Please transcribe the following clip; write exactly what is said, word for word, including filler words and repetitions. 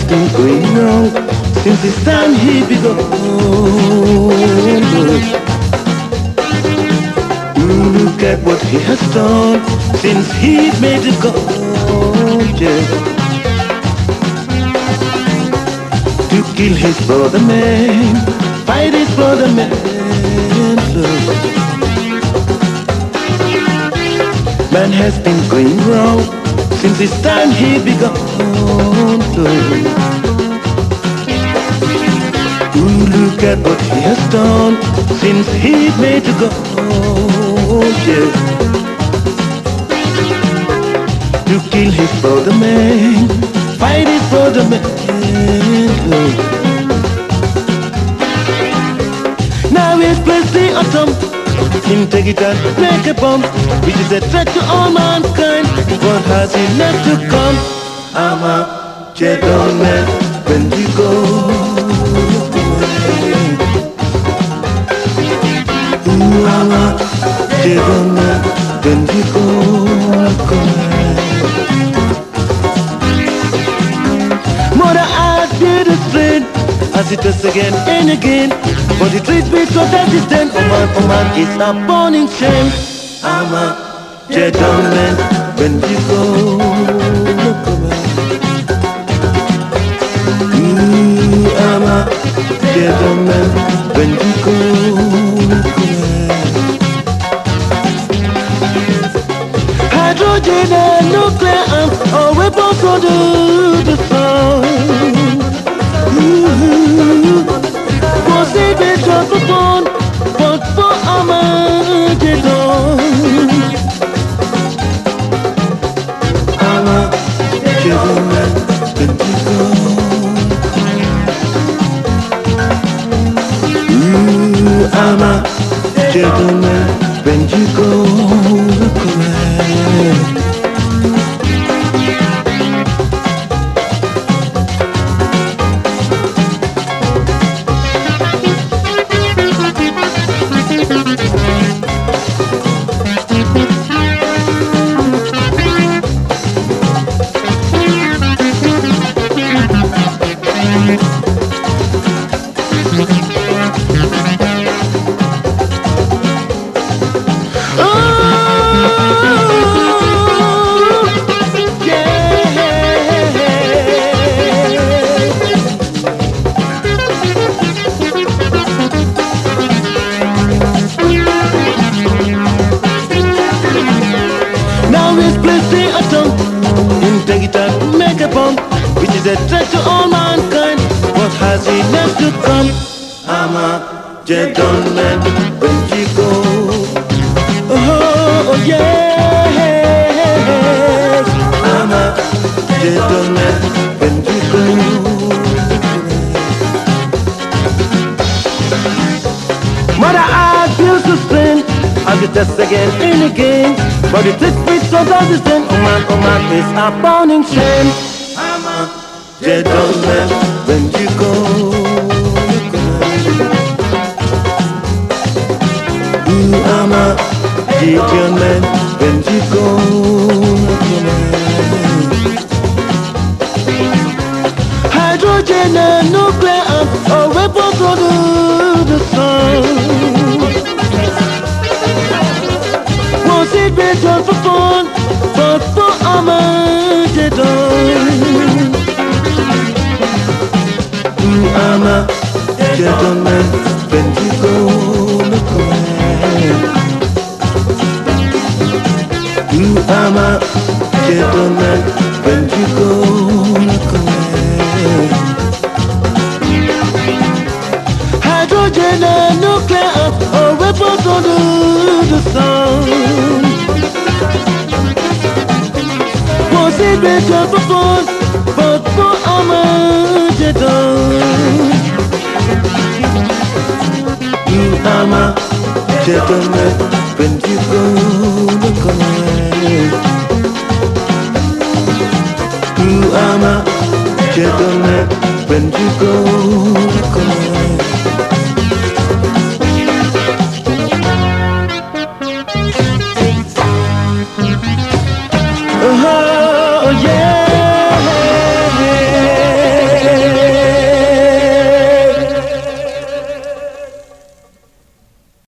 been going wrong since this time he begun. Look at what he has done since he made it go. Yeah. To kill his brother man, fight his brother man. Look. Man has been going wrong since this time he begun. Ooh, look at what he has done since he made it go. Yeah. To kill his brother man, fight his brother man. Now he's placed the atom, him take it and make a bomb, which is a threat to all mankind. What has he left to come? I'm a gentleman when you go. Ooh, I'm a gentleman when you go. Mother, I did a strain as it does again and again, but it treats me so that it's then. Oh man, oh man, it's a burning shame. I'm a gentleman when you go. Look away. Ooh, I'm a gentleman when you go. Look away. Hydrogen and nuclear arms are weapons for the, the sun. For saving just for fun, but for Armageddon. I'm a gentleman when you go. Ooh, I'm a gentleman when you go. Look away. Make a bomb, which is a threat to all mankind. What has he left to come? I'm a gentleman when you go. Oh, oh yes, I'm a gentleman when you go. Mother, I feel so strange. I'll get this again and again, but it takes me so consistent. Oh man, oh man, it's a burning shame. I'm a gentleman when you go. Ooh, I'm a gentleman when you go. Hydrogen and nuclear arms are weapons for the, the sun. Was it been just for fun, but for Armageddon? Ooh, I'm a gentleman when you go. Look away. Ooh, I'm a gentleman when you go. Look away. Hydrogen and nuclear are weapons on the, the sun. Was it been just for fun, but for Armageddon? You are my gentleman when you go. Look away. You are my gentleman when you go.